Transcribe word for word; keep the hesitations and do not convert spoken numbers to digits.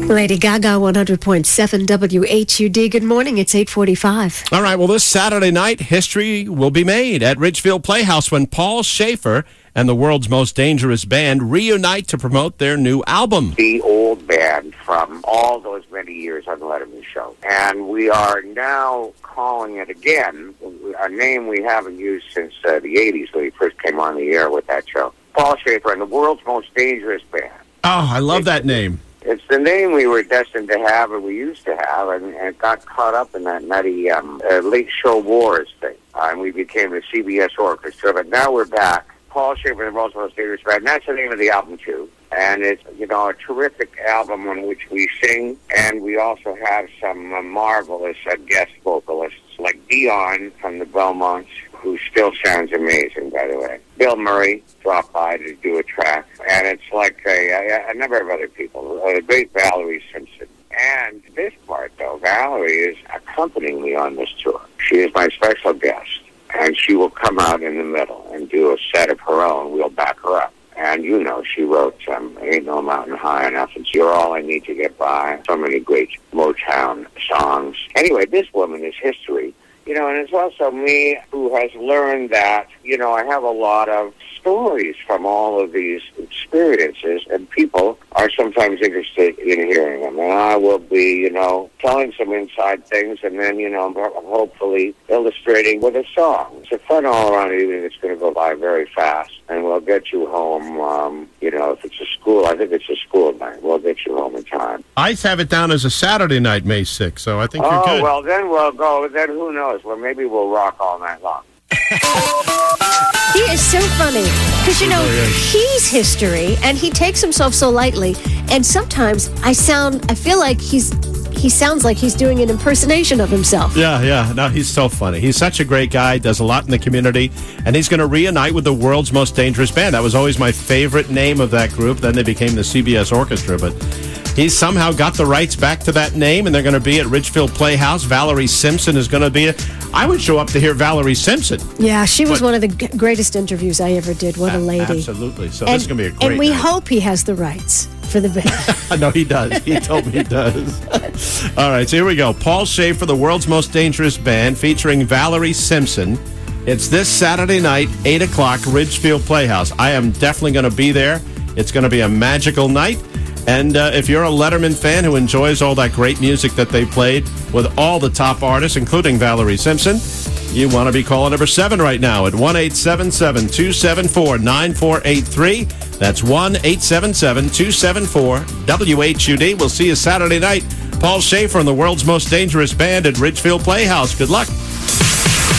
Lady Gaga, one hundred point seven W H U D. Good morning. It's eight forty-five. All right. Well, this Saturday night, history will be made at Ridgefield Playhouse when Paul Shaffer and the world's most dangerous band reunite to promote their new album. The old band from all those many years on the Letterman Show. And we are now calling it again, a name we haven't used since uh, the eighties when we first came on the air with that show. Paul Shaffer and the world's most dangerous band. Oh, I love that name. It's the name we were destined to have, and we used to have, and, and it got caught up in that nutty um, uh, late show wars thing. Uh, and we became the C B S Orchestra, but now we're back. Paul Shaffer and the World's Most Dangerous Band. And that's the name of the album, too. And it's, you know, a terrific album on which we sing, and we also have some uh, marvelous uh, guest vocalists like Dion from the Belmonts, who still sounds amazing, by the way. Bill Murray dropped by to do a track, and it's like a, a, a number of other people. The great Valerie Simpson. And this part, though, Valerie is accompanying me on this tour. She is my special guest, and she will come out in the middle and do a set of her own. We'll back her up. And, you know, she wrote um, Ain't No Mountain High Enough, and You're All I Need to Get By. So many great Motown songs. Anyway, this woman is history. You know, and it's also me who has learned that, you know, I have a lot of stories from all of these experiences, and people are sometimes interested in hearing them. And I will be, you know, telling some inside things and then, you know, hopefully illustrating with a song. It's a fun all-around evening. It's going to go by very fast, and we'll get you home, um, you know, if it's a school, I think it's a school night. We'll get you home in time. I have it down as a Saturday night, May sixth, so I think oh, you're good. Oh, well, then we'll go. Then who knows? Well, maybe we'll rock all night long. He is so funny because, you know, he's history and he takes himself so lightly. And sometimes I sound, I feel like he's, he sounds like he's doing an impersonation of himself. Yeah, yeah. No, he's so funny. He's such a great guy, does a lot in the community, and he's going to reunite with the world's most dangerous band. That was always my favorite name of that group. Then they became the C B S Orchestra, but he's somehow got the rights back to that name, and they're going to be at Ridgefield Playhouse. Valerie Simpson is going to be it. I would show up to hear Valerie Simpson. Yeah, she was but, one of the g- greatest interviews I ever did. What a lady. Absolutely. So and, this is going to be a great And we night. hope he has the rights for the band. No, he does. He told me he does. All right, so here we go. Paul Shaffer, the world's most dangerous band, featuring Valerie Simpson. It's this Saturday night, eight o'clock, Ridgefield Playhouse. I am definitely going to be there. It's going to be a magical night. And uh, if you're a Letterman fan who enjoys all that great music that they played with all the top artists, including Valerie Simpson, you want to be calling number seven right now at one eight seven seven, two seven four, nine four eight three. That's one eight seven seven, two seven four, W H U D. We'll see you Saturday night. Paul Shaffer and the world's most dangerous band at Ridgefield Playhouse. Good luck.